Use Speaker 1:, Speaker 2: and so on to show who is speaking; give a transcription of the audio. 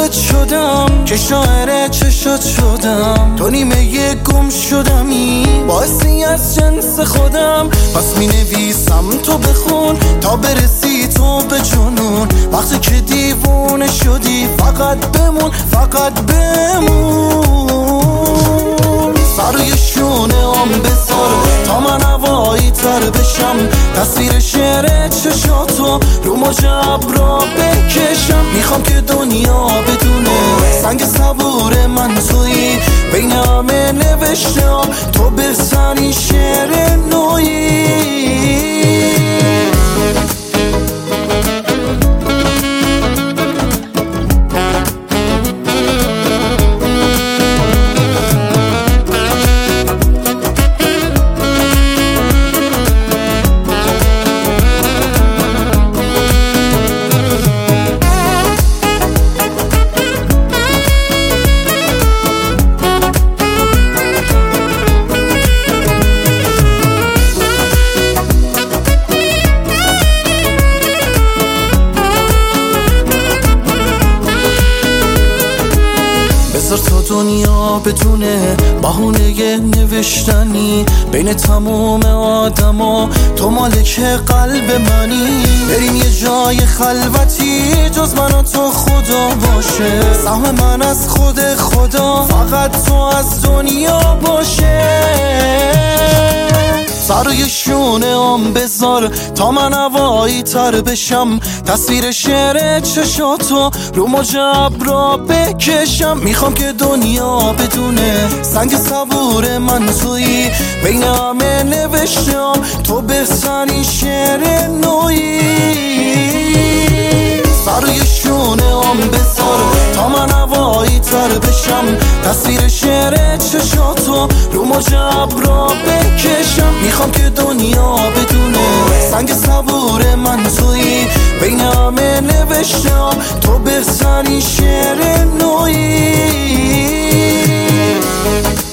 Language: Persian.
Speaker 1: لبت شدم که شاعر چشات شدم، تو نیمه گم شدمی باعثی از جنس خودم. پس می نویسم تو بخون تا برسی تو به جنون. وقتی که دیوونه شدی فقط بمون، فقط بمون. سر روی شونه هم بذار تا من هوایی تر بشم، تصویر شعر چشاتو رو مجب را بکشم. میخوام که دنیا بدونه سنگ صبور من تویی، بین همه نوشتم تو بهترین شعر نویی. بذار تا دنیا بدونه بهونه نوشتنی، بین تموم آدما تو مالک قلب منی. بریم یه جای خلوتی جز من و تو خدا باشه، سهم من از خود خدا فقط تو از دنیا باشه. سر روی شونه هم بذار تا من هوایی تر بشم، تصویر شعر چشاتو رو مجب را بکشم. میخوام که دنیا بدونه سنگ صبور من تویی، بین همه نوشتم تو بهترین شعر نویی. سر روی شونه هم بذار تا من هوایی تر بشم، تصویر شعر چشاتو رو مجب را بکشم. میخوام که دنیا بدونه سنگ صبور من تویی، بین همه نوشتم تو بهترین شعر نویی.